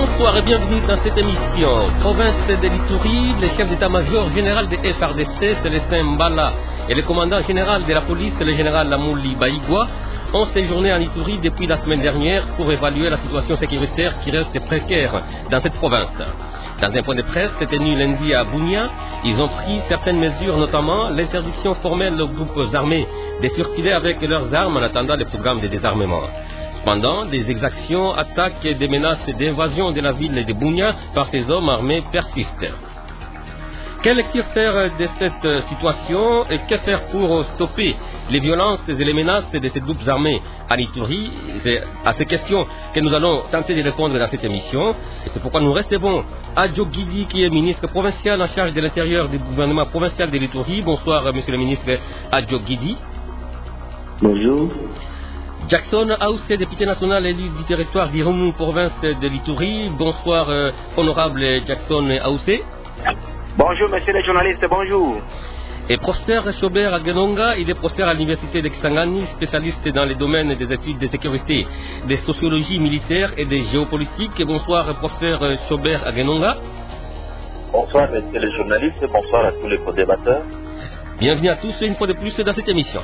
Bonsoir et bienvenue dans cette émission. Province de l'Ituri, le chef d'état-major général de FRDC, Célestin Mbala, et le commandant général de la police, le général Lamouli Baïgwa, ont séjourné en Ituri depuis la semaine dernière pour évaluer la situation sécuritaire qui reste précaire dans cette province. Dans un point de presse tenu lundi à Bunia, ils ont pris certaines mesures, notamment l'interdiction formelle aux groupes armés de circuler avec leurs armes en attendant le programme de désarmement. Cependant, des exactions, attaques et des menaces d'invasion de la ville de Bunia par ces hommes armés persistent. Quelle lecture faire de cette situation et que faire pour stopper les violences et les menaces de ces groupes armés en Ituri? C'est à ces questions que nous allons tenter de répondre dans cette émission. Et c'est pourquoi nous recevons Adjo Guidi, qui est ministre provincial en charge de l'intérieur du gouvernement provincial de l'Ituri. Bonsoir, monsieur le ministre Adjo Guidi. Bonjour. Jackson Aoussé, député national élu du territoire d'Irumu, province de l'Ituri. Bonsoir, honorable Jackson Aoussé. Bonjour, monsieur le journaliste, bonjour. Et professeur Chobert Agenonga, il est professeur à l'université de Kisangani, spécialiste dans les domaines des études de sécurité, de sociologie militaire et de géopolitique. Bonsoir, professeur Chobert Agenonga. Bonsoir, monsieur le journaliste, bonsoir à tous les co-débatteurs. Bienvenue à tous une fois de plus dans cette émission.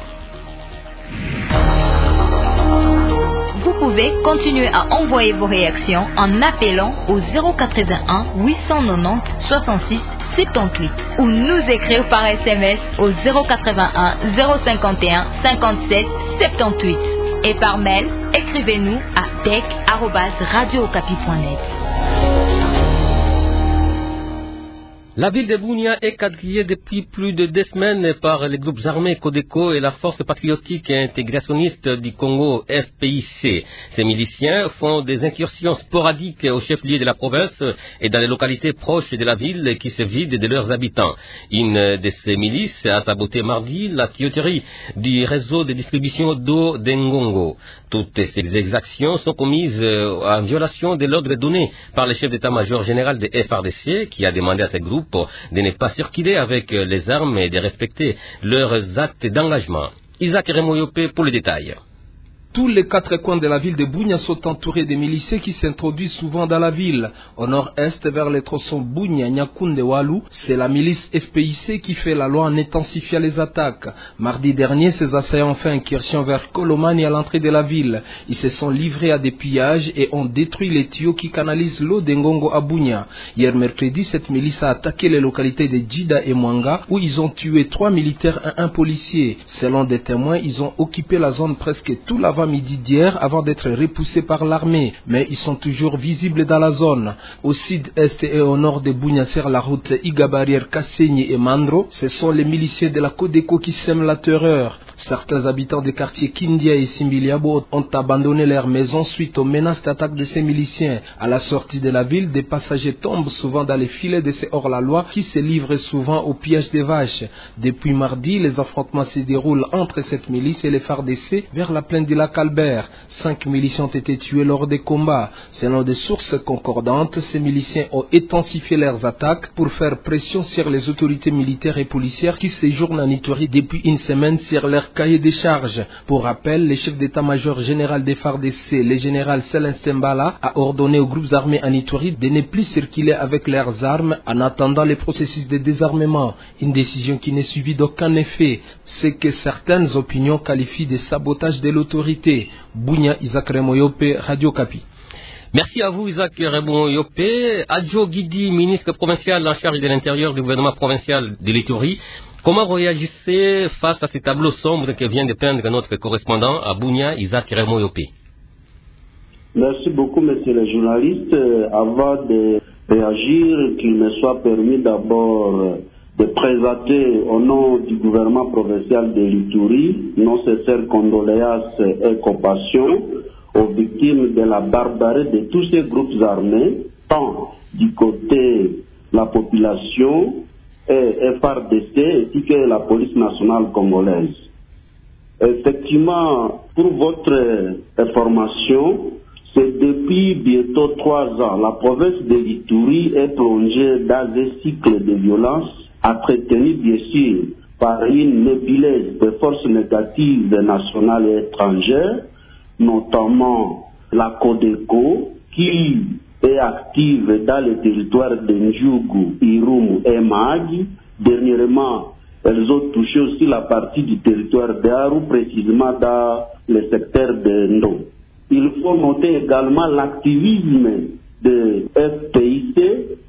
Vous pouvez continuer à envoyer vos réactions en appelant au 081 890 66 78 ou nous écrire par SMS au 081 051 57 78 et par mail, écrivez-nous à bec@radiookapi.net. La ville de Bunia est quadrillée depuis plus de 2 semaines par les groupes armés Codeco et la Force patriotique et intégrationniste du Congo, FPIC. Ces miliciens font des incursions sporadiques au chef-lieu de la province et dans les localités proches de la ville qui se vident de leurs habitants. Une de ces milices a saboté mardi la tuyauterie du réseau de distribution d'eau d'Ngongo. Toutes ces exactions sont commises en violation de l'ordre donné par le chef d'état-major général de FRDC qui a demandé à ces groupes de ne pas circuler avec les armes et de respecter leurs actes d'engagement. Isaac Remoyope pour les détails. Tous les 4 coins de la ville de Bunia sont entourés de miliciens qui s'introduisent souvent dans la ville. Au nord-est, vers les tronçons Bunia, Nyakunde, Walu, c'est la milice FPIC qui fait la loi en intensifiant les attaques. Mardi dernier, ces assaillants ont fait incursion vers Kolomani à l'entrée de la ville. Ils se sont livrés à des pillages et ont détruit les tuyaux qui canalisent l'eau d'Ngongo à Bunia. Hier mercredi, cette milice a attaqué les localités de Djida et Mwanga où ils ont tué 3 militaires et 1 policier. Selon des témoins, ils ont occupé la zone presque tout l'avant-midi d'hier avant d'être repoussés par l'armée, mais ils sont toujours visibles dans la zone. Au sud-est et au nord de Bunia sur la route Igabarir, Kassenyi et Mandro, ce sont les miliciens de la Codeco qui sèment la terreur. Certains habitants des quartiers Kindia et Simbiliabo ont abandonné leurs maisons suite aux menaces d'attaque de ces miliciens. À la sortie de la ville, des passagers tombent souvent dans les filets de ces hors-la-loi qui se livrent souvent au pillage des vaches. Depuis mardi, les affrontements se déroulent entre cette milice et les FARDC vers la plaine de la Albert. 5 miliciens ont été tués lors des combats. Selon des sources concordantes, ces miliciens ont intensifié leurs attaques pour faire pression sur les autorités militaires et policières qui séjournent en Ituri depuis une semaine sur leur cahier des charges. Pour rappel, le chef d'état-major général des FARDC, le général Célestin Mbala, a ordonné aux groupes armés en Ituri de ne plus circuler avec leurs armes en attendant le processus de désarmement. Une décision qui n'est suivie d'aucun effet. C'est que certaines opinions qualifient de sabotage de l'autorité. Bunia, Isaac Remoyope, Radio Kapi. Merci à vous, Isaac Remoyope. Adjo Guidi, ministre provincial en charge de l'intérieur du gouvernement provincial de l'Ituri. Comment réagissez face à ces tableaux sombres que vient de peindre notre correspondant à Bunia, Isaac Remoyope? Merci beaucoup, monsieur le journaliste. Avant de réagir, qu'il me soit permis d'abord de présenter au nom du gouvernement provincial de l'Ituri nos sincères condoléances et compassion aux victimes de la barbarie de tous ces groupes armés, tant du côté de la population et FARDC ainsi que la police nationale congolaise. Effectivement, pour votre information, c'est depuis bientôt 3 ans, la province de l'Ituri est plongée dans un cycle de violence entretenu bien sûr par une nébuleuse de forces négatives nationales et étrangères, notamment la Codeco, qui est active dans les territoires de Ndjougou, Irumu et Mahagi. Dernièrement, elles ont touché aussi la partie du territoire d'Aru, précisément dans le secteur de Ndo. Il faut noter également l'activisme de FPIC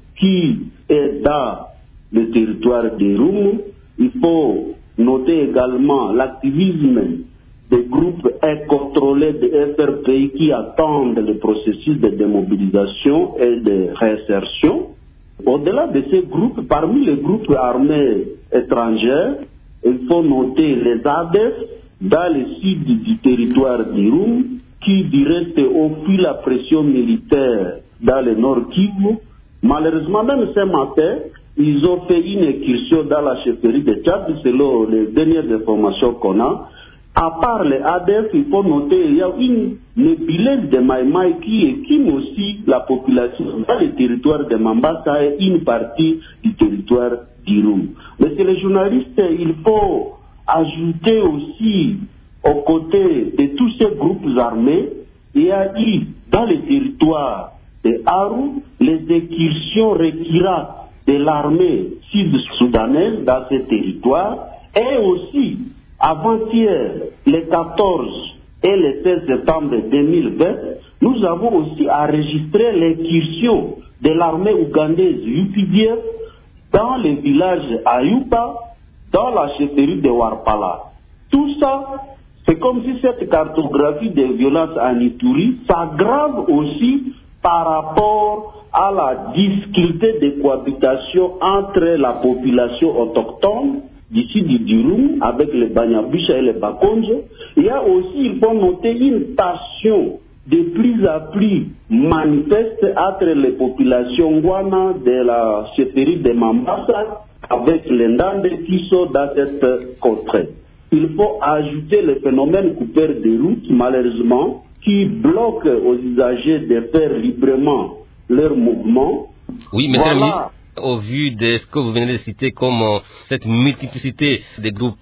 qui est dans le territoire d'Irumu. Il faut noter également l'activisme des groupes incontrôlés de FRPI qui attendent le processus de démobilisation et de réinsertion. Au-delà de ces groupes, parmi les groupes armés étrangers, il faut noter les ADF dans le sud du territoire d'Irumu qui, du reste, ont fui la pression militaire dans le nord Kivu. Malheureusement, même ce matin, ils ont fait une incursion dans la chefferie de Tchad, selon les dernières informations qu'on a. À part les ADF, il faut noter qu'il y a une nébuleuse de Maïmaï qui équime aussi la population dans le territoire de Mambasa et une partie du territoire d'Irumu. Monsieur le journaliste, il faut ajouter aussi, aux côtés de tous ces groupes armés, il y a eu dans le territoire de Aru les incursions récurrentes de l'armée sud-soudanaise dans ce territoire et aussi avant-hier, le 14 et le 16 septembre 2020, nous avons aussi enregistré l'incursion de l'armée ougandaise UPDF dans le village Ayuba, dans la chefferie de Warpala. Tout ça, c'est comme si cette cartographie des violences en Ituri s'aggrave aussi par rapport à la difficulté de cohabitation entre la population autochtone d'ici du Dirum avec les Banyabisha et les Bakonje. Il y a aussi, il faut noter, une tension de plus en plus manifeste entre les populations Ngwana de la chefferie de Mambasa avec les Ndande qui sont dans cette contrée. Il faut ajouter le phénomène coupeur des routes, malheureusement, qui bloque aux usagers de faire librement leur mouvement. Oui, monsieur le ministre, au vu de ce que vous venez de citer comme cette multiplicité des groupes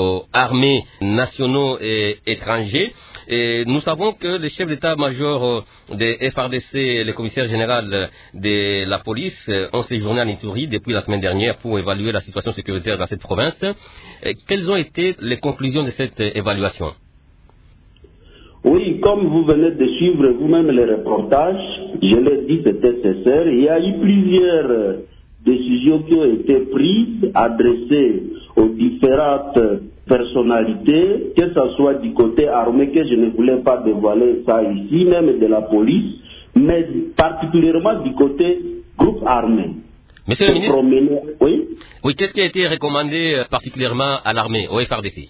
armés nationaux et étrangers, et nous savons que le chef d'état-major des FRDC et le commissaire général de la police ont séjourné en Ituri depuis la semaine dernière pour évaluer la situation sécuritaire dans cette province. Quelles ont été les conclusions de cette évaluation? Oui, comme vous venez de suivre vous-même les reportages, je l'ai dit, c'est nécessaire. Il y a eu plusieurs décisions qui ont été prises, adressées aux différentes personnalités, que ce soit du côté armé, que je ne voulais pas dévoiler ça ici, même de la police, mais particulièrement du côté groupe armé. Monsieur le ministre, oui, qu'est-ce qui a été recommandé particulièrement à l'armée, au FRDC?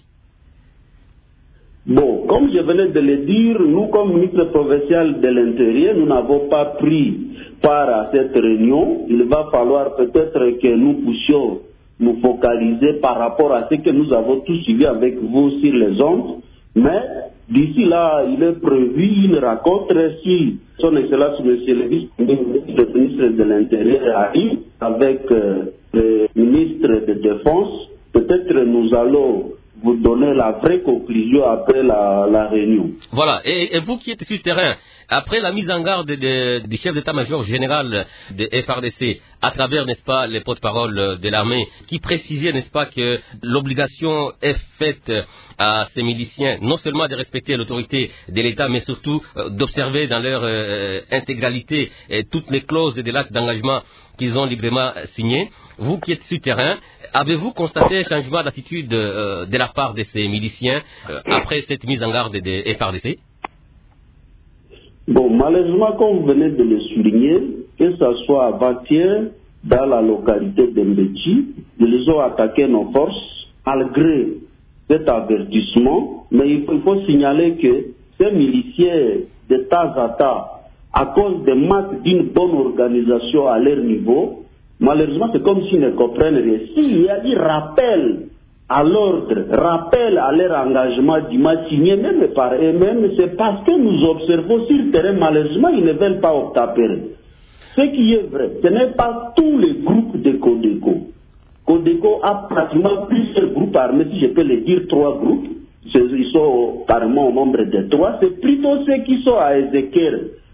Bon, comme je venais de le dire, nous, comme ministre provincial de l'Intérieur, nous n'avons pas pris part à cette réunion. Il va falloir peut-être que nous puissions nous focaliser par rapport à ce que nous avons tous suivi avec vous sur les ondes. Mais d'ici là, il est prévu une rencontre si son Excellence Monsieur le vice-ministre de l'Intérieur arrive avec le ministre de Défense. Peut-être nous allons vous donner la vraie conclusion après la réunion. Voilà, et vous qui êtes sur le terrain, après la mise en garde du chef d'état-major général de FRDC, à travers, n'est-ce pas, les porte-paroles de l'armée, qui précisaient, n'est-ce pas, que l'obligation est faite à ces miliciens, non seulement de respecter l'autorité de l'État, mais surtout d'observer dans leur intégralité toutes les clauses de l'acte d'engagement qu'ils ont librement signé. Vous qui êtes sur le terrain, avez-vous constaté un changement d'attitude de la part de ces miliciens après cette mise en garde des FRDC? Bon, malheureusement, comme vous venez de le souligner, que ce soit avant-hier, dans la localité d'Mbeki, ils ont attaqué nos forces, malgré cet avertissement, mais il faut signaler que ces miliciens, de temps à temps, à cause de manque d'une bonne organisation à leur niveau, malheureusement, c'est comme s'ils ne comprennent rien. S'il y a des rappels à l'ordre, rappel à leur engagement dimanche signé même par eux-mêmes, c'est parce que nous observons sur le terrain, malheureusement, ils ne veulent pas obtempérer. Ce qui est vrai, ce n'est pas tous les groupes de Codeco. Codeco a pratiquement plusieurs groupes armés, si je peux le dire, 3 groupes. Ils sont carrément au nombre de 3. C'est plutôt ceux qui sont à Ézéchiel,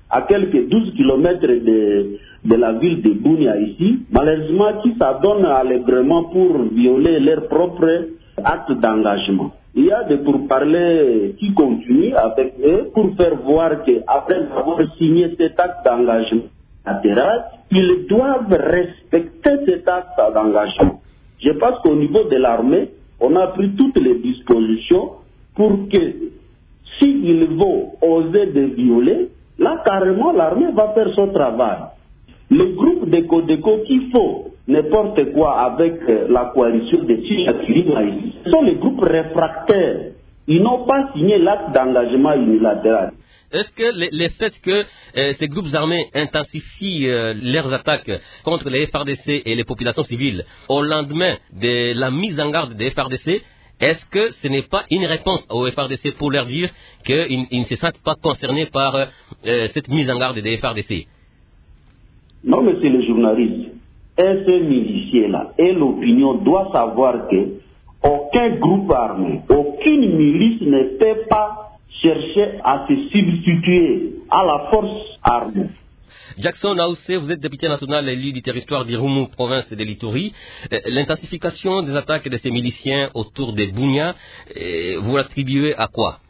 à quelques 12 km de la ville de Bunia ici, malheureusement qui s'adonnent allègrement pour violer leur propre acte d'engagement. Il y a des pourparlers qui continuent avec eux pour faire voir qu'après avoir signé cet acte d'engagement latéral, ils doivent respecter cet acte d'engagement. Je pense qu'au niveau de l'armée, on a pris toutes les dispositions pour que s'ils vont oser de violer, là carrément l'armée va faire son travail. Le groupe de Codeco qui font n'importe quoi avec la coalition de Tchakiri, ce sont les groupes réfractaires. Ils n'ont pas signé l'acte d'engagement unilatéral. Est-ce que le fait que ces groupes armés intensifient leurs attaques contre les FARDC et les populations civiles au lendemain de la mise en garde des FARDC, est-ce que ce n'est pas une réponse aux FARDC pour leur dire qu'ils ne se sentent pas concernés par cette mise en garde des FARDC? Non, monsieur le journaliste, ces miliciens-là et l'opinion doivent savoir que aucun groupe armé, aucune milice ne peut pas chercher à se substituer à la force armée. Jackson Aoussé, vous êtes député national élu du territoire d'Irumu, province de l'Ituri. L'intensification des attaques de ces miliciens autour de Bunia, vous l'attribuez à quoi?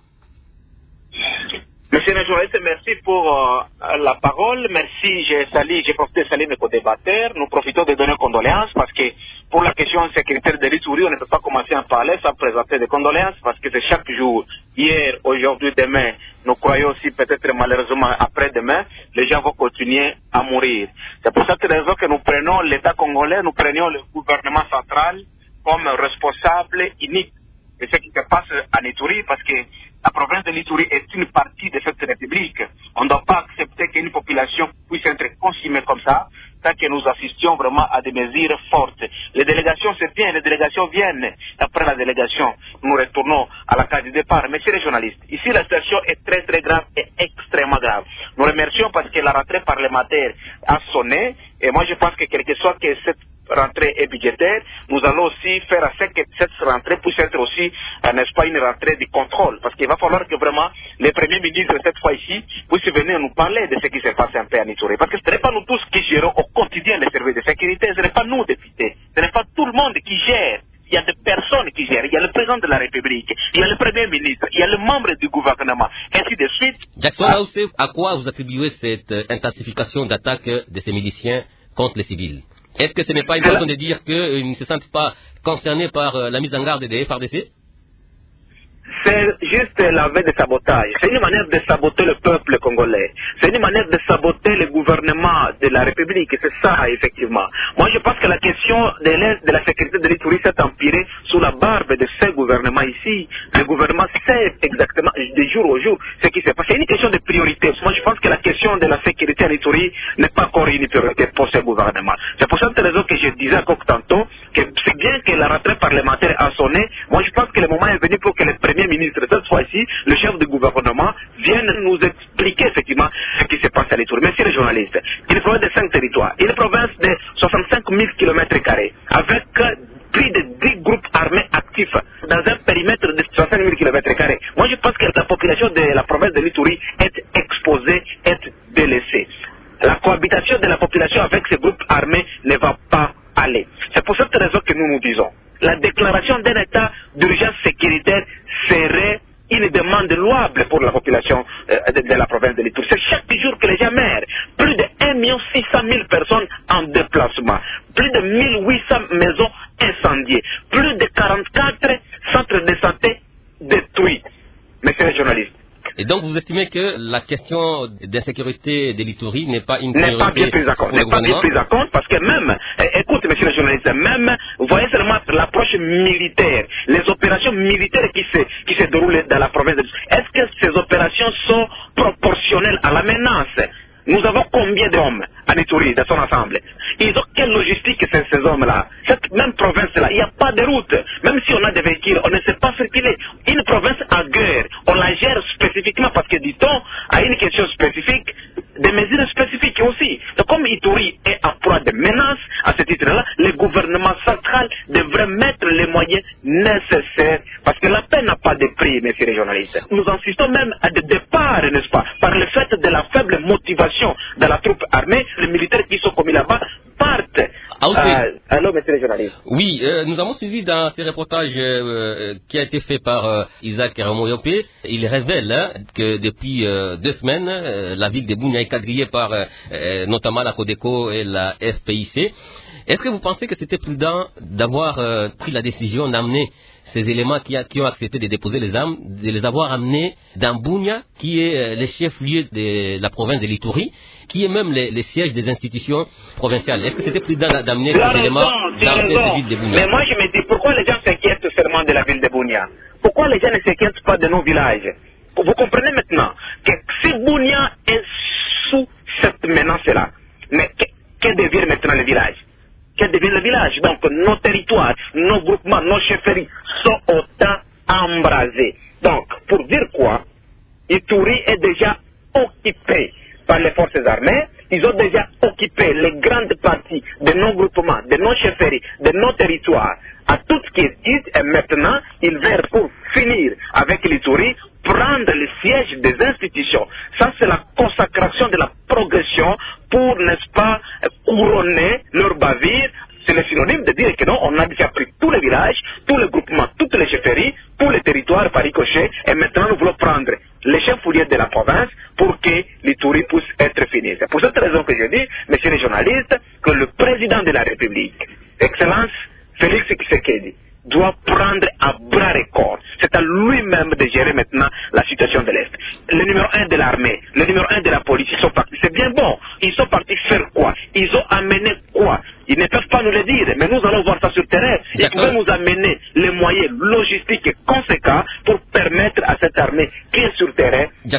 Monsieur le journaliste, merci pour la parole. Merci, j'ai profité de saluer mes co-débatteurs. Nous profitons de donner condoléances parce que pour la question sécuritaire de l'Ituri, on ne peut pas commencer à en parler sans présenter des condoléances parce que c'est chaque jour, hier, aujourd'hui, demain. Nous croyons aussi peut-être malheureusement après-demain, les gens vont continuer à mourir. C'est pour cette raison que nous prenons l'État congolais, nous prenions le gouvernement central comme responsable unique de ce qui se passe en Ituri parce que la province de l'Ituri est une partie de cette république. On ne doit pas accepter qu'une population puisse être consumée comme ça, tant que nous assistions vraiment à des mesures fortes. Les délégations, c'est bien, les délégations viennent. Après la délégation, nous retournons à la case du départ. Messieurs les journalistes, ici la situation est très très grave et extrêmement grave. Nous remercions parce que la rentrée parlementaire a sonné, et moi je pense que quel que soit que cette rentrée est budgétaire, nous allons aussi faire à ce que cette rentrée puisse être aussi, n'est-ce pas, une rentrée de contrôle. Parce qu'il va falloir que vraiment les premiers ministres, cette fois ici, puissent venir nous parler de ce qui se passe un peu en Ituri. Parce que ce n'est pas nous tous qui gérons au quotidien les services de sécurité, ce n'est pas nous députés, ce n'est pas tout le monde qui gère. Il y a des personnes qui gèrent, il y a le président de la République, il y a le premier ministre, il y a le membre du gouvernement, ainsi de suite. Jackson Aoussé, à quoi vous attribuez cette intensification d'attaque de ces miliciens contre les civils? Est-ce que ce n'est pas une façon de dire qu'ils ne se sentent pas concernés par la mise en garde des FARDC? C'est juste l'aveu de sabotage. C'est une manière de saboter le peuple congolais. C'est une manière de saboter le gouvernement de la République. C'est ça, effectivement. Moi, je pense que la question de la sécurité de l'Ituri s'est empirée sous la barbe de ce gouvernement ici. Le gouvernement sait exactement, de jour au jour, ce qui se passe. C'est une question de priorité. Moi, je pense que la question de la sécurité en Ituri n'est pas encore une priorité pour ce gouvernement. C'est pour cette raison que je disais encore tantôt que c'est bien que la rentrée parlementaire a sonné. Moi, je pense que le moment est venu pour que le premier ministre, cette fois-ci, le chef du gouvernement, vienne nous expliquer effectivement ce qui se passe à l'Ituri. Messieurs les journalistes, une province de 5 territoires, une province de 65 000 km², avec plus de 10 groupes armés actifs dans un périmètre de 65 000 km². Moi, je pense que la population de la province de l'Ituri est exposée, est délaissée. La cohabitation de la population avec ces groupes armés ne va pas aller. C'est pour cette raison que nous nous disons, la déclaration d'un état d'urgence sécuritaire serait une demande louable pour la population de la province de l'Ituri. C'est chaque jour que les gens meurent. Plus de 1 600 000 personnes en déplacement. Plus de 1800 maisons incendiées. Plus de 44 centres de santé détruits. Messieurs les journalistes. Et donc vous estimez que la question d'insécurité de l'Ituri n'est pas une priorité? N'est pas bien prise en compte. N'est pas bien prise en compte parce que même, écoute monsieur le journaliste, même, vous voyez seulement l'approche militaire, les opérations militaires qui se déroulent dans la province de l'Ituri. Est-ce que ces opérations sont proportionnelles à la menace? Nous avons combien d'hommes en Ituri dans son ensemble? Ils ont quelle logistique ces hommes-là? Cette même province-là, il n'y a pas de route. Même si on a des véhicules, on ne sait pas circuler. Une province en guerre, on la gère spécifiquement parce que, dit-on, à une question spécifique, des mesures spécifiques aussi. Donc comme Ituri est en proie de menaces, à ce titre-là, le gouvernement central devrait mettre les moyens nécessaires parce que la paix n'a pas de prix, messieurs les journalistes. Nous insistons même à des départs part, n'est-ce pas, par le fait de la faible motivation de la troupe armée, les militaires qui sont commis là-bas partent. Allô, monsieur le journaliste. Oui, nous avons suivi dans ce reportage qui a été fait par Isaac Ramoyopé. Il révèle que depuis 2 semaines, la ville de Bunia est quadrillée par notamment la Codeco et la FPIC. Est-ce que vous pensez que c'était prudent d'avoir pris la décision d'amener ces éléments qui ont accepté de déposer les armes, de les avoir amenés dans Bunia, qui est le chef-lieu de la province de l'Ituri, qui est même le siège des institutions provinciales? Est-ce que c'était prudent d'amener ces éléments dans cette ville de Bunia? Mais moi je me dis, pourquoi les gens s'inquiètent seulement de la ville de Bunia? Pourquoi les gens ne s'inquiètent pas de nos villages? Vous comprenez maintenant que si Bunia est sous cette menace-là, mais que devient maintenant le village? Quel devient le village? Donc nos territoires, nos groupements, nos chefferies sont autant embrasés. Donc, pour dire quoi, Ituri est déjà occupé par les forces armées. Ils ont déjà occupé les grandes parties de nos groupements, de nos chefferies, de nos territoires, à tout ce qui est dit, et maintenant, ils veulent, pour finir avec l'Ituri, prendre le siège des institutions. Ça, c'est la consacration de la progression pour, n'est-ce pas, couronner leur bavure. C'est le synonyme de dire que non, on a déjà pris tous les villages, tous les groupements, toutes les chefferies, tous les territoires par ricochet, et maintenant nous voulons prendre les chefs-lieux de la province pour que l'Ituri puisse être fini. C'est pour cette raison que je dis, messieurs les journalistes, que le président de la République, Excellence Félix Tshisekedi, doit prendre à bras le corps. C'est à lui-même de gérer maintenant la situation de l'Est. Le numéro 1 de l'armée, le numéro 1 de la police, ils sont partis. C'est bien bon. Ils sont partis faire quoi? Ils ont amené quoi? Ils ne peuvent pas nous le dire, mais nous allons voir ça sur le terrain. Ils peuvent nous amener les moyens logistiques conséquents pour permettre à cette armée qui est sur le terrain de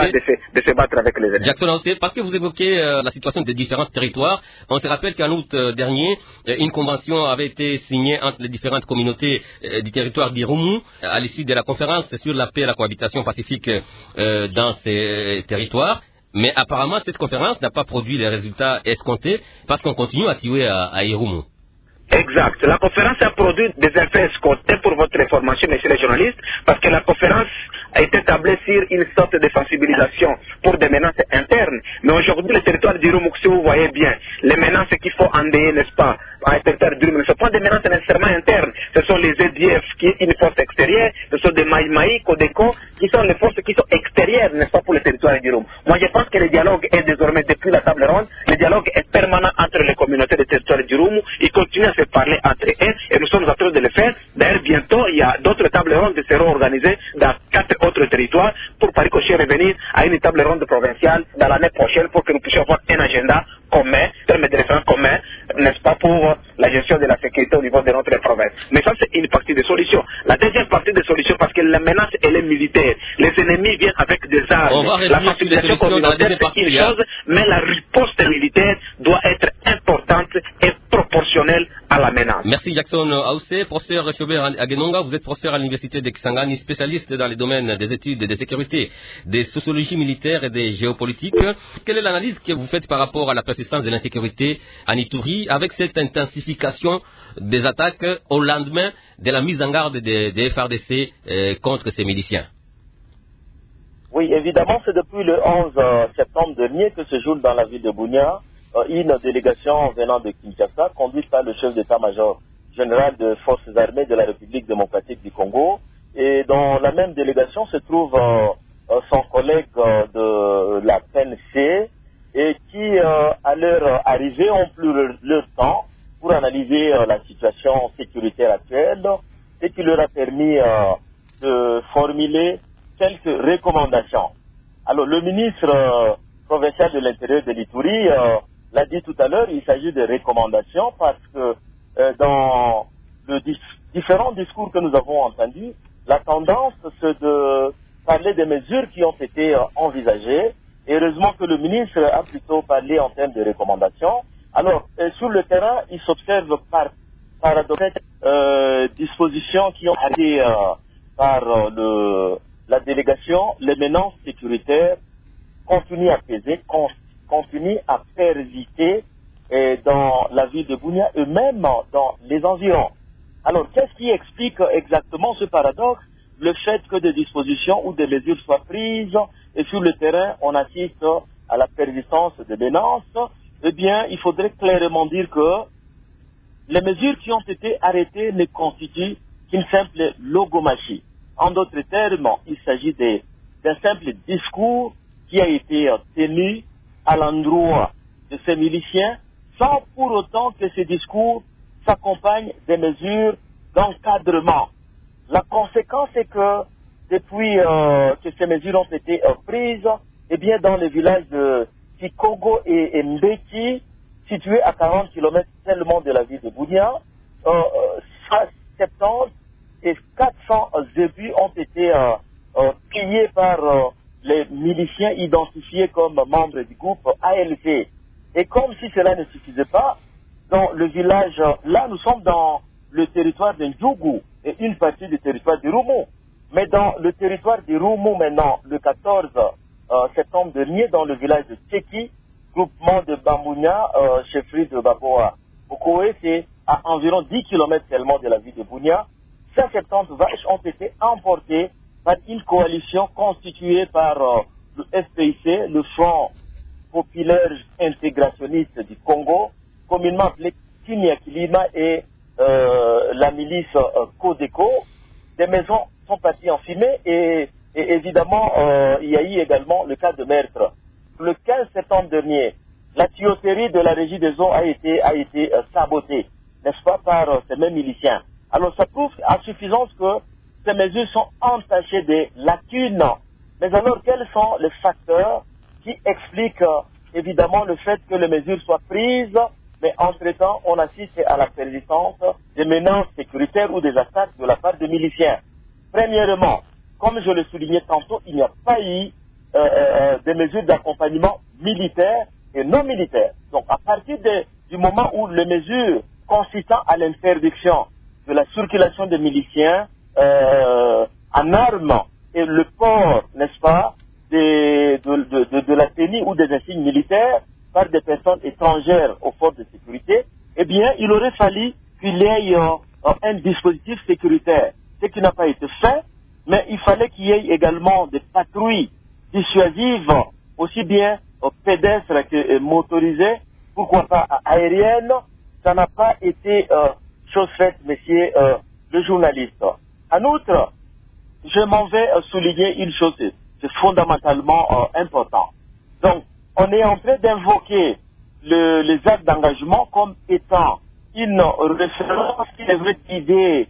se battre avec les ennemis. Jackson Ancé, parce que vous évoquez la situation des différents territoires, on se rappelle qu'en août dernier, une convention avait été signée entre les différentes communautés du territoire d'Irumu à l'issue de la conférence sur la paix et la cohabitation pacifique dans ces territoires. Mais apparemment, cette conférence n'a pas produit les résultats escomptés parce qu'on continue à tuer à Irumu. Exact. La conférence a produit des effets escomptés pour votre information, messieurs les journalistes, parce que la conférence a été tablée sur une sorte de sensibilisation pour des menaces internes. Mais aujourd'hui, le territoire d'Irumu, si vous voyez bien, les menaces qu'il faut endeuiller, n'est-ce pas, à un territoire d'Irumu, ne sont pas des menaces nécessairement internes. Ce sont les EDF qui est une force extérieure, ce sont des Maïmaï, Codeco, qui sont les forces qui sont extérieures, n'est-ce pas, pour le territoire d'Irumu. Moi, je pense que le dialogue est désormais, depuis la table ronde, le dialogue est permanent entre les communautés des territoires d'Irumu. Ils continuent à se parler entre eux et nous sommes en train de le faire. D'ailleurs, bientôt, il y a d'autres tables rondes qui seront organisées dans 4 autres territoires pour par ricochet revenir à une table ronde provinciale dans l'année prochaine pour que nous puissions avoir un agenda commun, terme de référence commun, n'est-ce pas, pour la gestion de la sécurité au niveau de notre province. Mais ça, c'est une partie des solutions. La deuxième partie des solutions, parce que la menace, elle est militaire. Les ennemis viennent avec des armes. La sensibilisation communautaire, c'est une chose, mais la riposte militaire doit être importante et proportionnelle à la menace. Merci Jackson Aoussé, professeur Chobert Agenonga. Vous êtes professeur à l'université de Kisangani, spécialiste dans les domaines des études de sécurité, des sociologies militaires et des géopolitiques. Quelle est l'analyse que vous faites par rapport à la persistance de l'insécurité en Ituri avec cette intensification des attaques au lendemain de la mise en garde des FARDC contre ces miliciens? Oui, évidemment, c'est depuis le 11 septembre dernier que se joue dans la ville de Bunia une délégation venant de Kinshasa, conduite par le chef d'état-major général des forces armées de la République démocratique du Congo. Et dans la même délégation se trouve son collègue de la PNC, et qui, à leur arrivée, ont pris leur temps pour analyser la situation sécuritaire actuelle, et qui leur a permis de formuler quelques recommandations. Alors, le ministre provincial de l'Intérieur de l'Ituri l'a dit tout à l'heure, il s'agit de recommandations parce que dans le différents discours que nous avons entendus, la tendance c'est de parler des mesures qui ont été envisagées. Et heureusement que le ministre a plutôt parlé en termes de recommandations. Alors, sur le terrain, il s'observe par dispositions qui ont été par la délégation, les menaces sécuritaires continuent à peser, continuent à persister dans la ville de Bunia et même dans les environs. Alors, qu'est-ce qui explique exactement ce paradoxe? Le fait que des dispositions ou des mesures soient prises et sur le terrain, on assiste à la persistance de menaces, eh bien, il faudrait clairement dire que les mesures qui ont été arrêtées ne constituent qu'une simple logomachie. En d'autres termes, il s'agit d'un simple discours qui a été tenu à l'endroit de ces miliciens, sans pour autant que ce discours s'accompagne des mesures d'encadrement. La conséquence est que depuis que ces mesures ont été prises, eh bien dans les villages de Kikogo et Mbeki, situés à 40 km seulement de la ville de Bunia, 70 et 400 zébus ont été pillés par les miliciens identifiés comme membres du groupe ALV. Et comme si cela ne suffisait pas, dans le village, là nous sommes dans le territoire de Ndjougou et une partie du territoire de Roumou. Mais dans le territoire de Roumou maintenant, le 14 septembre dernier, dans le village de Tcheki, groupement de Bambounia, chefferie de Baboa. Okoé, c'est à environ 10 km seulement de la ville de Bunia. 170 vaches ont été emportées par une coalition constituée par le FPIC, le Front populaire intégrationniste du Congo, communément appelé Kiniakilima, et la milice Codeco. Des maisons sont parties en fumée et évidemment, il y a eu également le cas de meurtre. Le 15 septembre dernier, la tuyauterie de la régie des eaux a été sabotée, n'est-ce pas, par ces mêmes miliciens. Alors ça prouve à suffisance que ces mesures sont entachées de lacunes. Mais alors quels sont les facteurs qui expliquent évidemment le fait que les mesures soient prises, mais entre-temps on assiste à la persistance des menaces sécuritaires ou des attaques de la part des miliciens? Premièrement, comme je le soulignais tantôt, il n'y a pas eu des mesures d'accompagnement militaire et non militaire. Donc à partir du moment où les mesures consistant à l'interdiction de la circulation des miliciens en armes et le port, n'est-ce pas, de la tenue ou des insignes militaires par des personnes étrangères aux forces de sécurité, eh bien il aurait fallu qu'il y ait un dispositif sécuritaire. Ce qui n'a pas été fait, mais il fallait qu'il y ait également des patrouilles dissuasives, aussi bien pédestres que motorisées, pourquoi pas aériennes. Ça n'a pas été chose faite, messieurs le journaliste. En outre, je m'en vais souligner une chose, c'est fondamentalement important. Donc, on est en train d'invoquer les actes d'engagement comme étant une référence qui devrait guider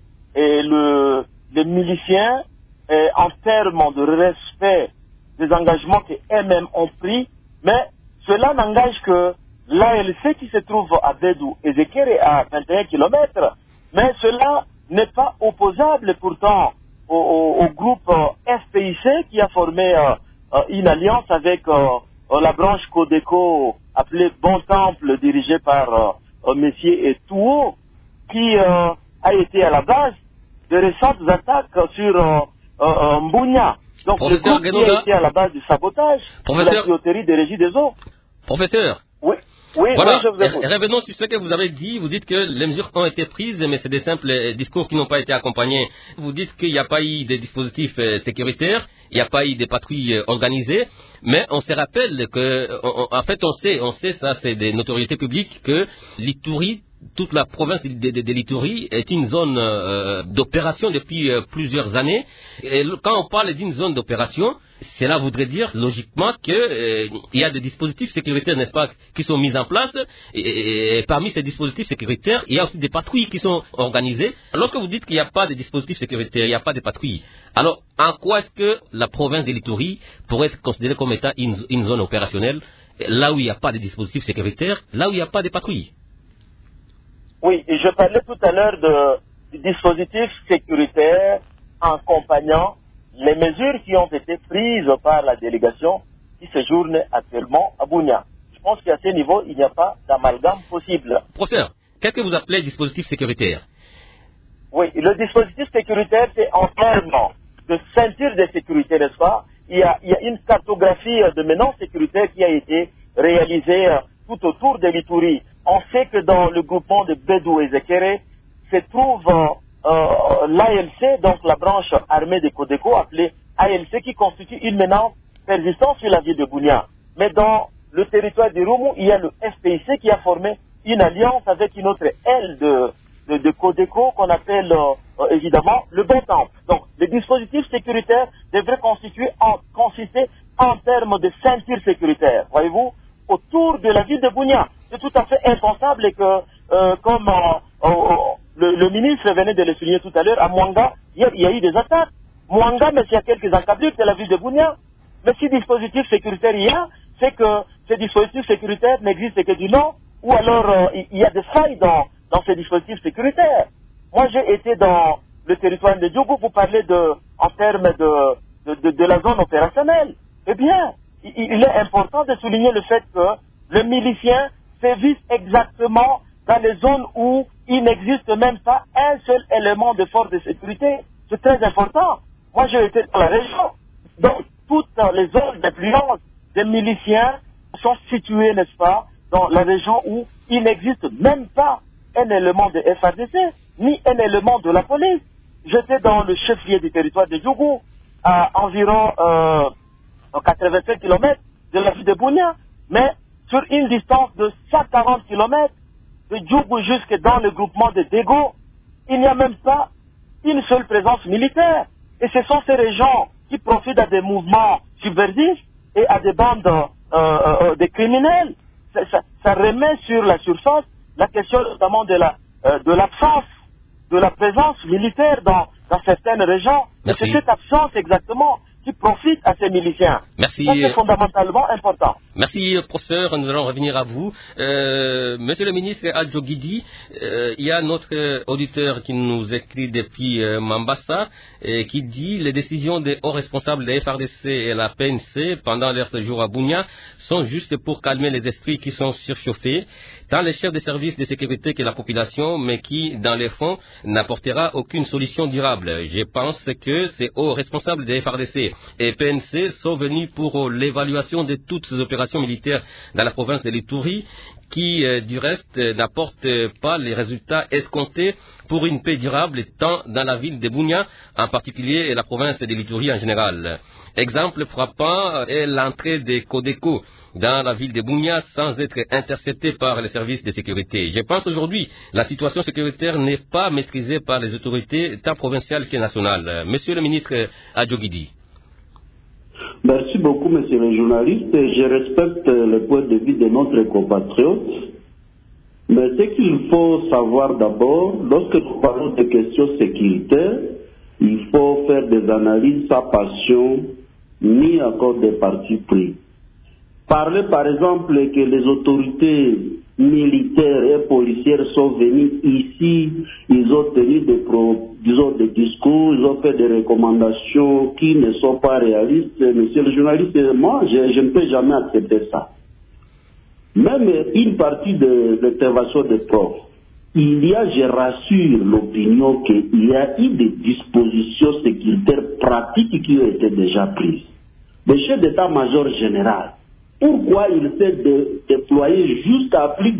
les miliciens en termes de respect des engagements qu'eux-mêmes ont pris, mais cela n'engage que l'ALC qui se trouve à Bédou et Zekere à 21 km, mais cela n'est pas opposable pourtant au groupe FPIC qui a formé une alliance avec la branche Codeco appelée Bon Temple, dirigée par Messier Etouo, qui a été à la base de récentes attaques sur Mbunya. Donc le groupe qui a été à la base du sabotage de la tuyauterie des régies des eaux. Professeur. Oui, voilà. Oui, je vous écoute. Revenons sur ce que vous avez dit. Vous dites que les mesures ont été prises, mais c'est des simples discours qui n'ont pas été accompagnés. Vous dites qu'il n'y a pas eu de dispositifs sécuritaires, il n'y a pas eu de patrouilles organisées, mais on se rappelle que, en fait, on sait, ça c'est des notoriétés publiques, que l'Ituri, toute la province de l'Ituri est une zone d'opération depuis plusieurs années. Et quand on parle d'une zone d'opération, cela voudrait dire logiquement qu'il y a des dispositifs sécuritaires, n'est-ce pas, qui sont mis en place. Et parmi ces dispositifs sécuritaires, il y a aussi des patrouilles qui sont organisées. Lorsque vous dites qu'il n'y a pas de dispositifs sécuritaires, il n'y a pas de patrouilles, alors en quoi est-ce que la province de l'Ituri pourrait être considérée comme étant une zone opérationnelle, là où il n'y a pas de dispositifs sécuritaires, là où il n'y a pas de patrouilles? Oui, et je parlais tout à l'heure du dispositif sécuritaire accompagnant les mesures qui ont été prises par la délégation qui séjourne actuellement à Bunia. Je pense qu'à ce niveau, il n'y a pas d'amalgame possible. Professeur, qu'est-ce que vous appelez dispositif sécuritaire? Oui, le dispositif sécuritaire, c'est en termes de ceinture de sécurité, n'est-ce pas? Il y a une cartographie de menaces sécuritaires qui a été réalisée tout autour de l'Ituri. On sait que dans le groupement de Bédou et Zekere se trouve l'ALC, donc la branche armée de Codeco, appelée ALC, qui constitue une menace persistant sur la ville de Bunia. Mais dans le territoire du Roumou, il y a le FPIC qui a formé une alliance avec une autre aile de Codeco qu'on appelle évidemment le Bon Temple. Donc, les dispositifs sécuritaires devraient consister en termes de ceinture sécuritaire, voyez-vous, autour de la ville de Bunia. C'est tout à fait impensable et que, comme le ministre venait de le souligner tout à l'heure, à Mwanga, il y a eu des attaques. Mwanga, mais il y a quelques encablures, c'est la ville de Bunia. Mais si dispositif sécuritaire il y a, c'est que ces dispositifs sécuritaires n'existent que du nom, ou alors il y a des failles dans ces dispositifs sécuritaires. Moi, j'ai été dans le territoire de Djougou, vous parlez en termes de la zone opérationnelle. Eh bien, il est important de souligner le fait que les miliciens sévissent exactement dans les zones où il n'existe même pas un seul élément de force de sécurité. C'est très important. Moi, j'ai été dans la région. Donc, toutes les zones d'influence des miliciens sont situées, n'est-ce pas, dans la région où il n'existe même pas un élément de FARDC, ni un élément de la police. J'étais dans le chef-lieu du territoire de Djougou, à environ 85 km de la ville de Bunia, mais sur une distance de 140 km de Djougou jusque dans le groupement de Dego, il n'y a même pas une seule présence militaire. Et ce sont ces régions qui profitent à des mouvements subversifs et à des bandes de criminels. Ça remet sur la surface la question notamment de l'absence de la présence militaire dans certaines régions. Et c'est cette absence exactement qui profite à ces miliciens. Merci. Ça, c'est fondamentalement important. Merci, professeur. Nous allons revenir à vous. Monsieur le ministre Adjogidi, il y a notre auditeur qui nous écrit depuis Mambasa et qui dit les décisions des hauts responsables des FARDC et la PNC pendant leur séjour à Bunia sont justes pour calmer les esprits qui sont surchauffés, tant les chefs de services de sécurité que la population, mais qui, dans les fonds, n'apportera aucune solution durable. Je pense que ces hauts responsables des FARDC et PNC sont venus pour l'évaluation de toutes ces opérations militaires dans la province de l'Ituri, qui, du reste, n'apportent pas les résultats escomptés pour une paix durable, tant dans la ville de Bunia, en particulier, et la province de l'Ituri en général. Exemple frappant est l'entrée des Codeco dans la ville de Bunia sans être interceptée par les services de sécurité. Je pense aujourd'hui la situation sécuritaire n'est pas maîtrisée par les autorités tant provinciales que nationales. Monsieur le ministre Adjogidi. Merci beaucoup, monsieur le journaliste. Je respecte le point de vue de notre compatriote. Mais ce qu'il faut savoir d'abord, lorsque nous parlons de questions sécuritaires, il faut faire des analyses sans passion ni encore des partis pris. Parler par exemple que les autorités militaires et policières sont venues ici, ils ont tenu des discours, ils ont fait des recommandations qui ne sont pas réalistes. Monsieur le journaliste, moi, je ne peux jamais accepter ça. Même une partie de l'intervention des profs, il y a, je rassure l'opinion qu'il y a eu des dispositions sécuritaires pratiques qui ont été déjà prises. Le chef d'état-major général, pourquoi il s'est déployé jusqu'à plus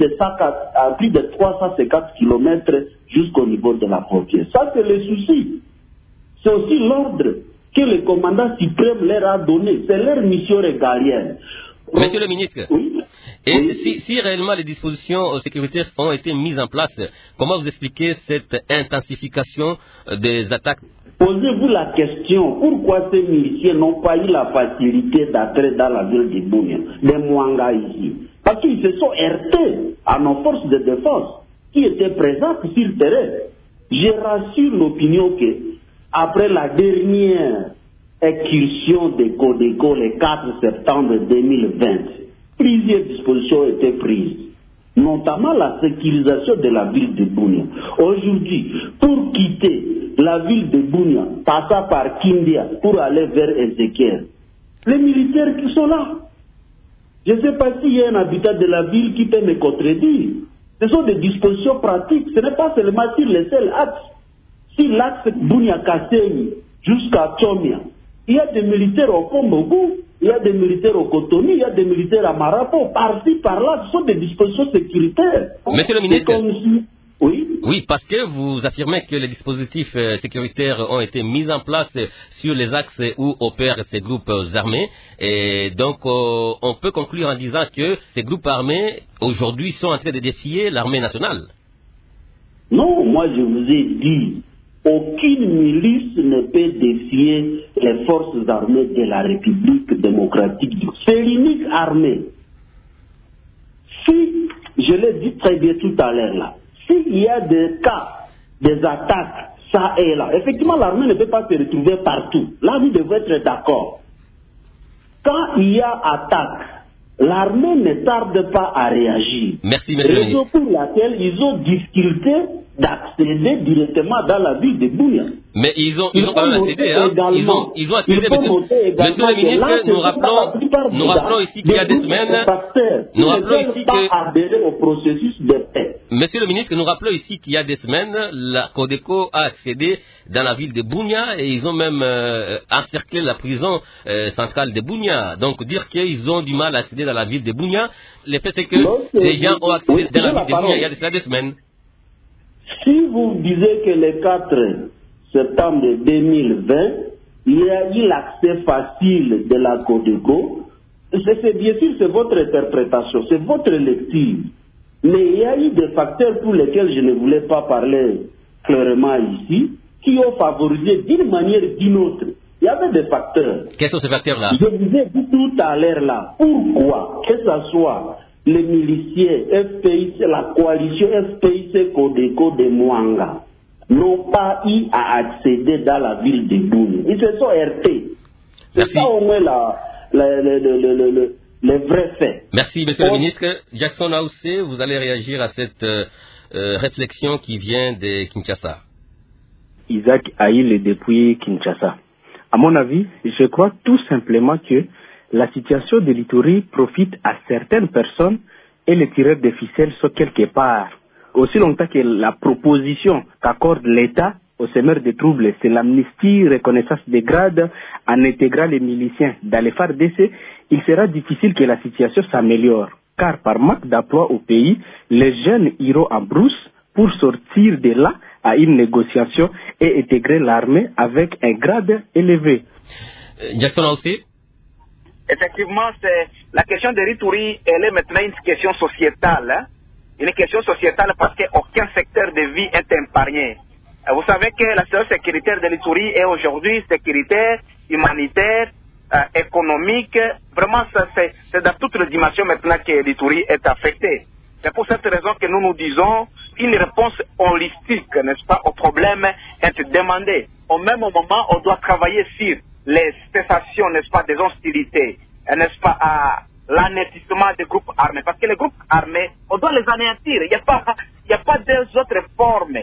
de 350 km jusqu'au niveau de la frontière? Ça, c'est le souci. C'est aussi l'ordre que le commandant suprême leur a donné. C'est leur mission régalienne. Monsieur le ministre, oui? Et oui? si réellement les dispositions sécuritaires ont été mises en place, comment vous expliquez cette intensification des attaques? Posez-vous la question, pourquoi ces miliciens n'ont pas eu la facilité d'entrer dans la ville de Bunia, de Mwanga ici? Parce qu'ils se sont heurtés à nos forces de défense qui étaient présentes sur le terrain. Je rassure l'opinion que, après la dernière incursion de Codeco le 4 septembre 2020, plusieurs dispositions ont été prises, notamment la sécurisation de la ville de Bunia. Aujourd'hui, pour quitter la ville de Bunia, passant par Kindia pour aller vers Ézéchiel, les militaires qui sont là, je ne sais pas s'il y a un habitant de la ville qui peut me contredire. Ce sont des dispositions pratiques, ce n'est pas seulement sur les seuls axes. Sur l'axe Bunia-Kasséni jusqu'à Tchomia, il y a des militaires au Kombougou, il y a des militaires au Cotonou, il y a des militaires à Marapo, par-ci, par-là, ce sont des dispositions sécuritaires. Monsieur le ministre, Oui, parce que vous affirmez que les dispositifs sécuritaires ont été mis en place sur les axes où opèrent ces groupes armés. Et donc, on peut conclure en disant que ces groupes armés, aujourd'hui, sont en train de défier l'armée nationale. Non, moi je vous ai dit, aucune milice ne peut défier les forces armées de la République démocratique. C'est l'unique armée. Si, je l'ai dit très bien tout à l'heure là, s'il y a des cas, des attaques, ça et là, effectivement l'armée ne peut pas se retrouver partout. Là, vous devez être d'accord. Quand il y a attaque, l'armée ne tarde pas à réagir. Merci, monsieur le ministre. Raison pour laquelle ils ont difficulté d'accéder directement dans la ville de Bunia. Mais ils ont quand même accédé, hein. Ils ont accédé, monsieur le ministre, nous rappelons ici qu'il y a des semaines, nous rappelons ici que, au processus de paix. Monsieur le ministre, nous rappelons ici qu'il y a des semaines, la Codeco a accédé dans la ville de Bunia et ils ont même encerclé la prison centrale de Bunia. Donc dire qu'ils ont du mal à accéder dans la ville de Bunia, le fait est que les gens ont accédé dans la ville de Bunia il y a de cela des semaines. Si vous disiez que le 4 septembre 2020, il y a eu l'accès facile de la Codeco, c'est bien sûr, c'est votre interprétation, c'est votre lecture. Mais il y a eu des facteurs pour lesquels je ne voulais pas parler clairement ici, qui ont favorisé d'une manière ou d'une autre. Il y avait des facteurs. Quels sont ces facteurs-là? Je vous ai dit tout à l'heure là, pourquoi, que ce soit les miliciens FPIC, la coalition FPIC Codeco de Mwanga, n'ont pas eu à accéder dans la ville de Bunia. Ils se sont heurtés. C'est ça au moins les vrais faits. Merci, monsieur le ministre. Jackson Aoussé, vous allez réagir à cette réflexion qui vient de Kinshasa. Isaac Aïl depuis Kinshasa. À mon avis, je crois tout simplement que la situation de l'Ituri profite à certaines personnes et les tireurs de ficelles sont quelque part. Aussi longtemps que la proposition qu'accorde l'État aux semeurs de troubles, c'est l'amnistie, reconnaissance des grades en intégrant les miliciens dans les FARDC, il sera difficile que la situation s'améliore. Car par manque d'emploi au pays, les jeunes iront en brousse pour sortir de là à une négociation et intégrer l'armée avec un grade élevé. Jackson aussi. Effectivement, c'est la question de l'Ituri, elle est maintenant une question sociétale. Hein? Une question sociétale parce qu'aucun secteur de vie est épargné. Vous savez que la situation sécuritaire de l'Ituri est aujourd'hui sécuritaire, humanitaire, économique. Vraiment, c'est dans toutes les dimensions maintenant que l'Ituri est affecté. C'est pour cette raison que nous disons une réponse holistique, n'est-ce pas, aux problèmes est demandée. Au même moment, on doit travailler sur les cessations, n'est-ce pas, des hostilités, n'est-ce pas, à l'anéantissement des groupes armés. Parce que les groupes armés, on doit les anéantir. Il n'y a pas d'autres formes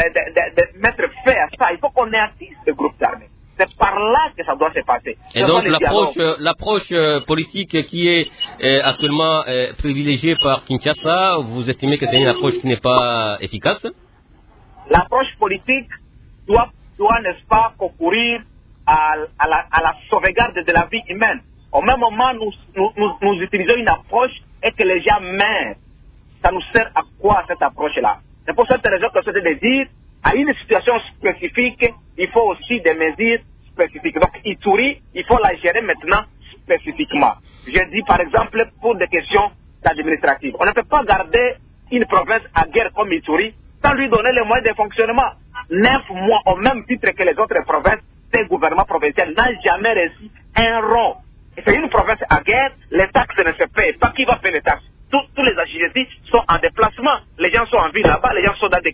de mettre fin à ça. Il faut qu'on anéantisse les groupes armés. C'est par là que ça doit se passer. Et donc l'approche politique qui est actuellement privilégiée par Kinshasa, vous estimez que c'est une approche qui n'est pas efficace? L'approche politique doit n'est-ce pas, concourir à la sauvegarde de la vie humaine. Au même moment, nous utilisons une approche et que les gens meurent. Ça nous sert à quoi cette approche-là? C'est pour cette raison que c'est de dire, à une situation spécifique, il faut aussi des mesures spécifiques. Donc, Ituri, il faut la gérer maintenant spécifiquement. Je dis par exemple pour des questions administratives. On ne peut pas garder une province à guerre comme Ituri sans lui donner les moyens de fonctionnement. 9 mois, au même titre que les autres provinces, ces gouvernements provinciaux n'ont jamais reçu un rond. Et c'est une province à guerre, les taxes ne se payent pas. Qui va payer les taxes? Tous les agilés sont en déplacement. Les gens sont en ville là-bas, les gens sont dans des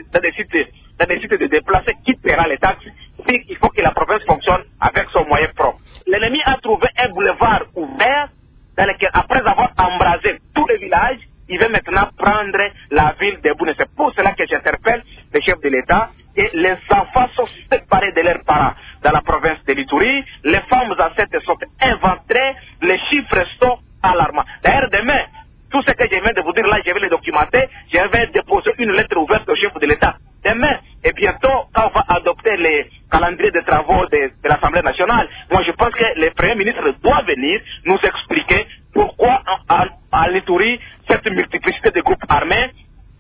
sites de déplacés. Qui paiera les taxes? Il faut que la province fonctionne avec son moyen propre. L'ennemi a trouvé un boulevard ouvert dans lequel, après avoir embrasé tous les villages, il veut maintenant prendre la ville de Bunia. C'est pour cela que j'interpelle le chef de l'État et les enfants sont séparés de leurs parents dans la province de l'Ituri. Les femmes enceintes sont inventées, les chiffres sont alarmants. D'ailleurs, demain, tout ce que je viens de vous dire là, je vais le documenter, je vais déposer une lettre ouverte au chef de l'État. Demain, et bientôt, quand on va adopter les calendriers de travaux de l'Assemblée nationale, moi je pense que le Premier ministre doit venir nous expliquer pourquoi à l'Ituri, cette multiplicité de groupes armés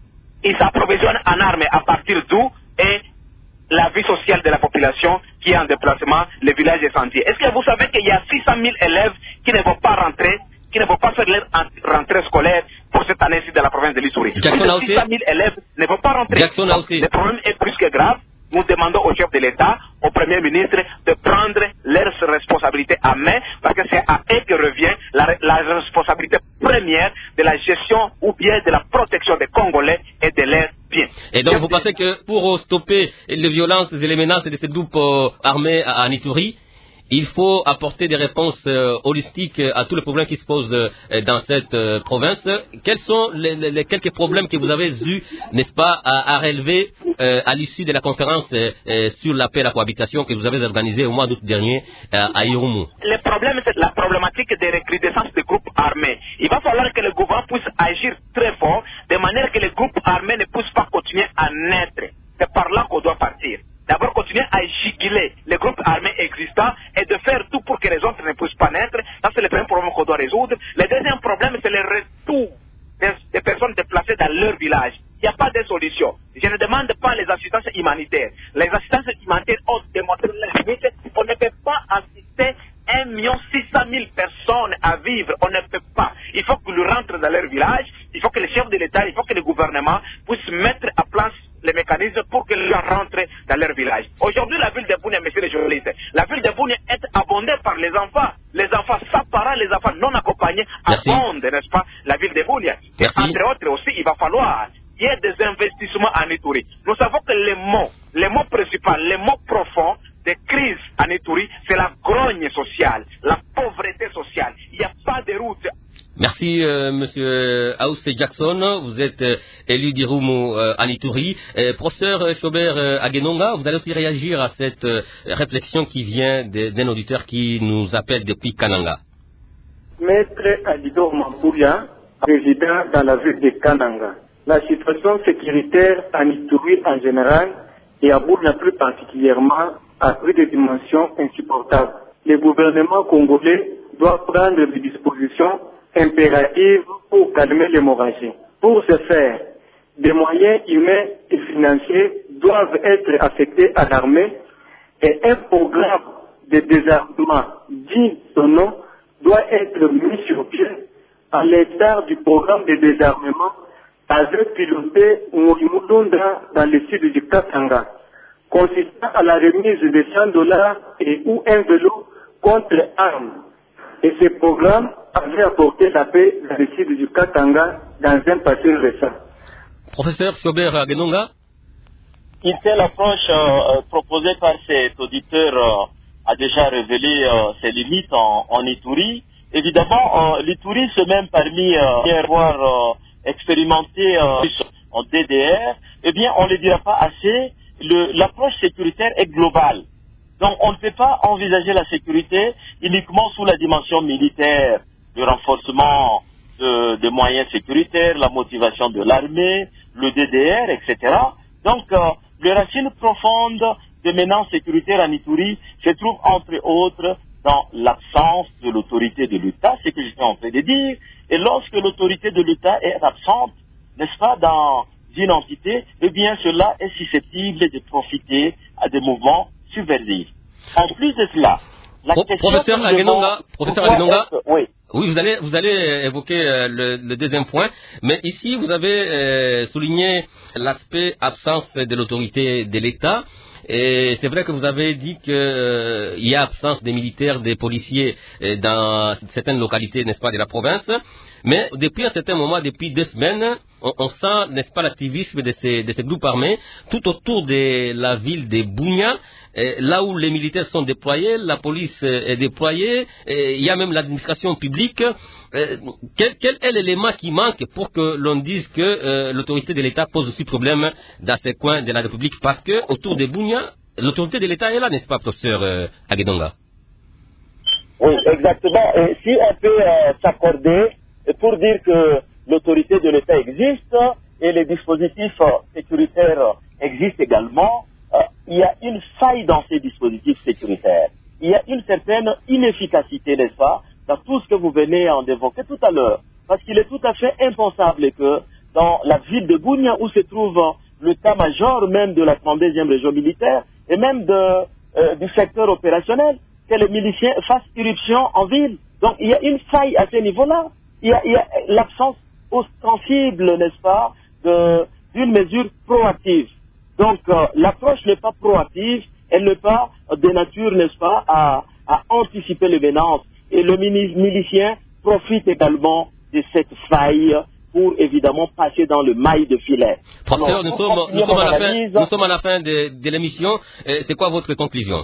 ils s'approvisionnent en armes à partir d'où et la vie sociale de la population qui est en déplacement, les villages et sentiers. Est-ce que vous savez qu'il y a 600 000 élèves qui ne vont pas rentrer, qui ne vont pas faire leur rentrée scolaire pour cette année-ci dans la province de l'Ituri? 600 000 élèves ne vont pas rentrer. Le problème est plus que grave. Nous demandons au chef de l'État, au Premier ministre, de prendre leurs responsabilités à main, parce que c'est à eux que revient la responsabilité première de la gestion ou bien de la protection des Congolais et de leurs biens. Et donc vous pensez que pour stopper les violences et les menaces de ces groupes armés à Ituri, il faut apporter des réponses holistiques à tous les problèmes qui se posent dans cette province. Quels sont les quelques problèmes que vous avez eus, n'est-ce pas, à relever à l'issue de la conférence sur la paix et la cohabitation que vous avez organisée au mois d'août dernier à Irumu? Le problème, c'est la problématique de recrudescence des groupes armés. Il va falloir que le gouvernement puisse agir très fort, de manière que les groupes armés ne puissent pas continuer à naître. C'est par là qu'on doit partir. D'abord, continuer à juguler les groupes armés existants et de faire tout pour que les autres ne puissent pas naître. Ça, c'est le premier problème qu'on doit résoudre. Le deuxième problème, c'est le retour des personnes déplacées dans leur village. Il n'y a pas de solution. Je ne demande pas les assistances humanitaires. Les assistances humanitaires ont démontré la limite. On ne peut pas assister 1 600 000 personnes à vivre. On ne peut pas. Il faut qu'ils rentrent dans leur village. Il faut que les chefs de l'État, il faut que le gouvernement puissent mettre à place les mécanismes pour que les gens rentrent dans leur village. Aujourd'hui, la ville de Bunia, messieurs les journalistes, la ville de Bunia est abondée par les enfants. Les enfants sans parents, les enfants non accompagnés abondent, n'est-ce pas, la ville de Bunia. Entre autres aussi, il va falloir qu'il y ait des investissements en Ituri. Nous savons que les mots principaux, les mots profonds des crises en Ituri, c'est la grogne sociale, la pauvreté sociale. Il n'y a pas de route. Merci, Monsieur Aousse Jackson. Vous êtes élu d'Irumu en Ituri. Professeur Chaubert Agenonga, vous allez aussi réagir à cette réflexion qui vient d'un auditeur qui nous appelle depuis Kananga. Maître Alidor Mampouya, président dans la ville de Kananga. La situation sécuritaire en Ituri en général et à Bunia plus particulièrement a pris des dimensions insupportables. Le gouvernement congolais doit prendre des dispositions impératives pour calmer l'hémorragie. Pour ce faire, des moyens humains et financiers doivent être affectés à l'armée et un programme de désarmement digne de son nom doit être mis sur pied à l'état du programme de désarmement avec piloté Mourimudunda dans le sud du Katanga, consistant à la remise de $100 et ou un vélo contre armes. Et ce programme avait apporté la paix dans le sud du Katanga dans un passé récent. Professeur Chaubert Agenonga. Une telle approche proposée par cet auditeur a déjà révélé ses limites en Ituri. Évidemment, l'Ituri se met parmi les avoir expérimenté en DDR. Eh bien, on ne le dira pas assez, l'approche sécuritaire est globale. Donc, on ne peut pas envisager la sécurité uniquement sous la dimension militaire, le renforcement des moyens sécuritaires, la motivation de l'armée, le DDR, etc. Donc, les racines profondes des menaces sécuritaires en Ituri se trouvent entre autres dans l'absence de l'autorité de l'État, c'est ce que j'étais en train de dire. Et lorsque l'autorité de l'État est absente, n'est-ce pas, dans une entité, eh bien, cela est susceptible de profiter à des mouvements subversifs. En plus de cela, la question... Professeur Agenonga, oui. Oui, vous allez évoquer le deuxième point, mais ici vous avez souligné l'aspect absence de l'autorité de l'État. Et c'est vrai que vous avez dit qu'il y a absence des militaires, des policiers dans certaines localités, n'est-ce pas, de la province. Mais depuis un certain moment, depuis 2 semaines, on sent, n'est-ce pas, l'activisme de ces groupes armés tout autour de la ville de Bunia, là où les militaires sont déployés, la police est déployée, il y a même l'administration publique. Quel est l'élément qui manque pour que l'on dise que l'autorité de l'État pose aussi problème dans ces coins de la République? Parce que autour de Bunia, l'autorité de l'État est là, n'est-ce pas, professeur Agenonga? Oui, exactement. Et si on peut s'accorder pour dire que l'autorité de l'État existe et les dispositifs sécuritaires existent également, il y a une faille dans ces dispositifs sécuritaires. Il y a une certaine inefficacité, n'est-ce pas, dans tout ce que vous venez d'évoquer tout à l'heure. Parce qu'il est tout à fait impensable que dans la ville de Bunia où se trouve l'état-major même de la 32e région militaire et même du secteur opérationnel, que les miliciens fassent irruption en ville. Donc il y a une faille à ce niveau-là. Il y a l'absence ostensible, n'est-ce pas, d'une mesure proactive. Donc l'approche n'est pas proactive, elle n'est pas de nature, n'est-ce pas, à anticiper les menaces. Et le milicien profite également de cette faille pour évidemment passer dans le maille de filet. Professeur, nous sommes à la fin de l'émission. C'est quoi votre conclusion?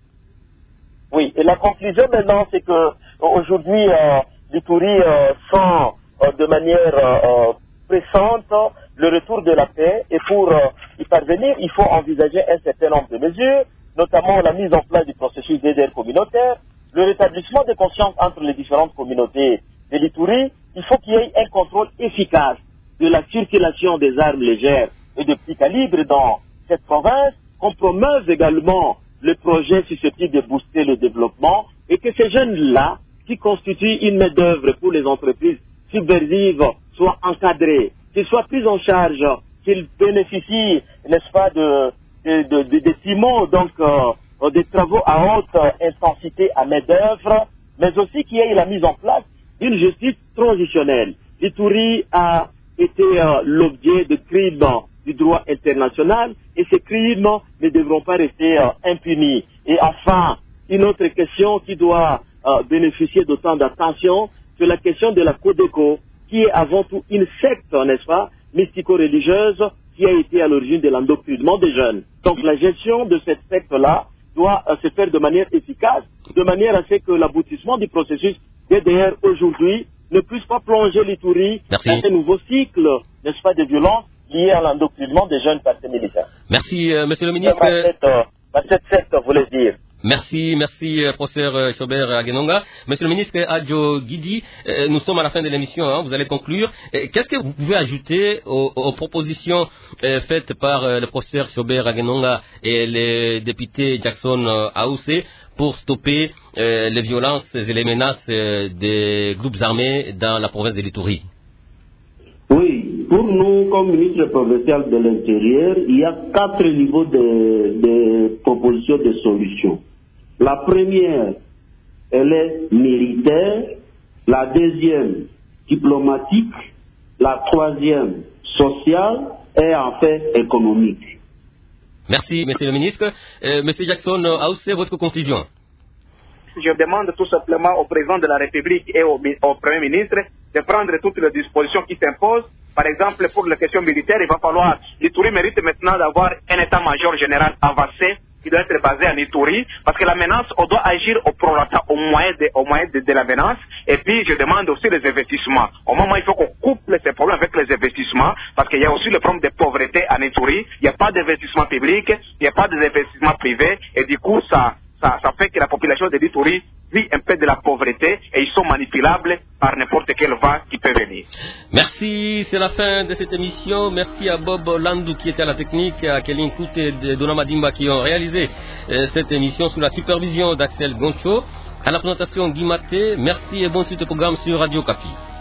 Oui, et la conclusion maintenant, c'est que aujourd'hui, l'Ituri sent de manière pressante le retour de la paix, et pour y parvenir, il faut envisager un certain nombre de mesures, notamment la mise en place du processus d'aides communautaire, le rétablissement de conscience entre les différentes communautés de l'Ituri. Il faut qu'il y ait un contrôle efficace de la circulation des armes légères et de petits calibres dans cette province, qu'on promeuve également le projet susceptible de booster le développement, et que ces jeunes-là, qui constituent une main-d'œuvre pour les entreprises subversives, soient encadrés, qu'ils soient pris en charge, qu'ils bénéficient, n'est-ce pas, de timons, donc des travaux à haute intensité à main-d'œuvre, mais aussi qu'il y ait la mise en place d'une justice transitionnelle. L'Ituri a été l'objet de crimes du droit international, et ces crimes ne devront pas rester impunis. Et enfin, une autre question qui doit bénéficier d'autant d'attention, c'est la question de la Codeco, qui est avant tout une secte, n'est-ce pas, mystico-religieuse, qui a été à l'origine de l'endoctrinement des jeunes. Donc la gestion de cette secte-là doit se faire de manière efficace, de manière à ce que l'aboutissement du processus DDR aujourd'hui ne puisse pas plonger l'Ituri dans un nouveau cycle, n'est-ce pas, de violence liée à l'endoctrinement des jeunes partis militaires. Merci, monsieur le ministre. Cette secte voulait dire. Merci, professeur Chaubert Agenonga. Monsieur le ministre Adjo Guidi, nous sommes à la fin de l'émission, hein, vous allez conclure. Qu'est-ce que vous pouvez ajouter aux propositions faites par le professeur Chaubert Agenonga et le député Jackson Aoussé pour stopper les violences et les menaces des groupes armés dans la province de l'Ituri? Oui, pour nous, comme ministre provincial de l'Intérieur, il y a 4 niveaux de propositions de solutions. La première, elle est militaire, la deuxième, diplomatique, la troisième, sociale, et enfin, économique. Merci, monsieur le ministre. Monsieur Jackson Aoussé, votre conclusion? Je demande tout simplement au président de la République et au Premier ministre de prendre toutes les dispositions qui s'imposent. Par exemple, pour les questions militaires, il va falloir, l'Ituri mérite maintenant d'avoir un état-major général avancé qui doit être basé en Ituri, parce que la menace, on doit agir au prorata, au moyen de la menace. Et puis, je demande aussi les investissements. Au moment où il faut qu'on couple ces problèmes avec les investissements, parce qu'il y a aussi le problème de pauvreté en Ituri. Il n'y a pas d'investissement public, il n'y a pas d'investissement privé, et du coup, ça fait que la population de l'Ituri vit un peu de la pauvreté, et ils sont manipulables par n'importe quel vent qui peut venir. Merci, c'est la fin de cette émission. Merci à Bob Landou qui était à la technique, à Kéline Kouté et Dona Madimba qui ont réalisé cette émission sous la supervision d'Axel Goncho. À la présentation, Guy Maté. Merci et bonne suite au programme sur Radio Kapi.